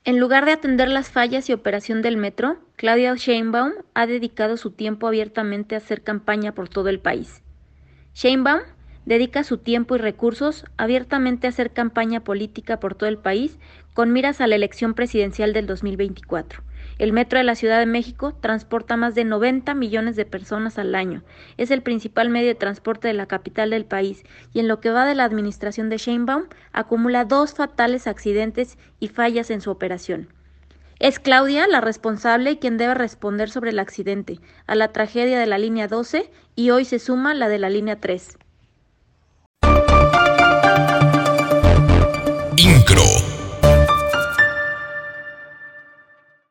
En lugar de atender las fallas y operación del metro, Claudia Sheinbaum ha dedicado su tiempo abiertamente a hacer campaña por todo el país. Sheinbaum dedica su tiempo y recursos abiertamente a hacer campaña política por todo el país con miras a la elección presidencial del 2024. El metro de la Ciudad de México transporta más de 90 millones de personas al año. Es el principal medio de transporte de la capital del país y en lo que va de la administración de Sheinbaum acumula 2 fatales accidentes y fallas en su operación. Es Claudia la responsable y quien debe responder sobre el accidente, a la tragedia de la línea 12 y hoy se suma la de la línea 3.